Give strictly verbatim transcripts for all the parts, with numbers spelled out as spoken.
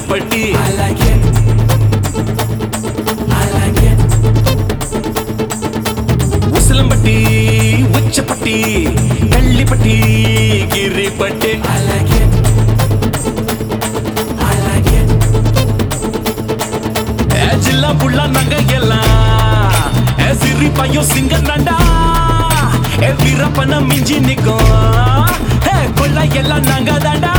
கிருப்பட்டி I like it. I like it. Usilampatti Uchapatti Kallipatti கிரிப்பட்டி I like it. I like it. ஜில்லா புள்ள நங்க எல்லாம் சிரி பையும் சிங்க நண்டா வீரப்பன மிஞ்சி நிக்கும் கொள்ள எல்லாம் நாங்க தாண்டா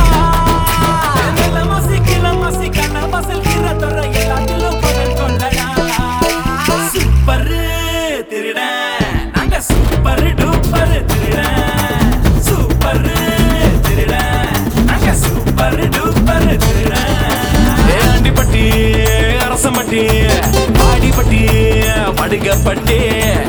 சூப்பர் திருட நாங்க சூப்பர் டூப்பர் திருட சூப்பர் திருட நாங்க சூப்பர் டூப்பர் திருட ஆண்டிப்பட்டி அரசம்பட்டி பாடிப்பட்டி படுகப்பட்டி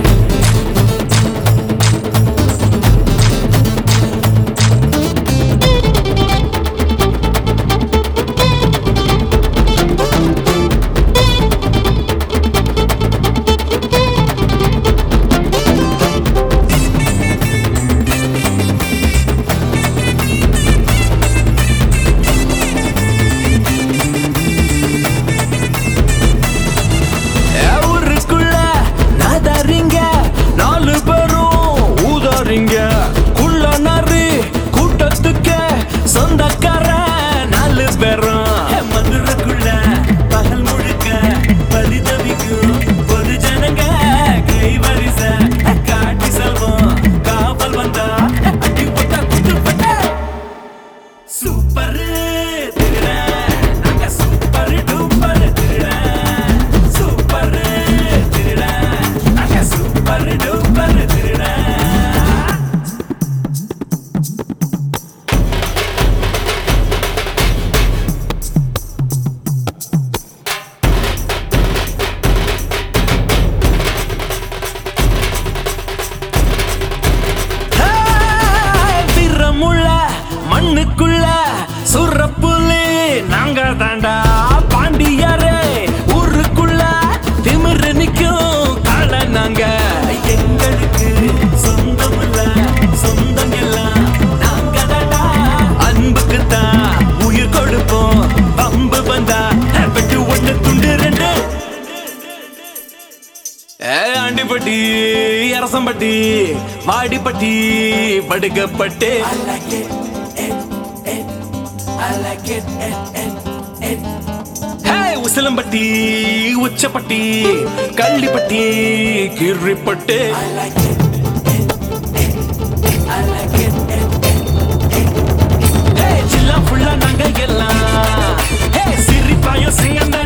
குள்ள நரி கூட்டத்துக்கு சொந்தக்கார நாலு பேரும் மதுரைக்குள்ள பகல் முழுக்க பரிதவிக்கும் பொது ஜனங்க கை வரிச காட்டி செல்வோம் காவல் வந்தா அடிப்பட்ட குட்டுப்பட்ட சூப்பர் திருட நாங்க சூப்பர் டூப்பர் திருட சூப்பர் திருட நாங்க சூப்பர் டூப்பர் திருட மண்ணுக்குள்ள சுரப்புலி நாங்க தாண்டா பாண்டியாரே ஊருக்குள்ள திமிரு நிக்கும் கால நாங்க எங்களுக்கு சொந்தம் இல்ல சொந்தம் எல்லாம் நாங்க தாண்டா அன்புக்கு தான் உயிர் கொடுப்போம் பம்பு வந்தா வெட்டு ஒண்ணு துண்டு ரெண்டு Andipatti Arasampatti Vadipatti படுகப்பட்டு I like it. It, it. I like it. It, it, it. Usilampatti Uchapatti Kallipatti கிரிப்பட்டு I like it. It, it. I like it. It, it, it. ஜில்லா ஃபுல்லா நாங்க எல்லாம் சிரிப்பாயும் சிங்கந்த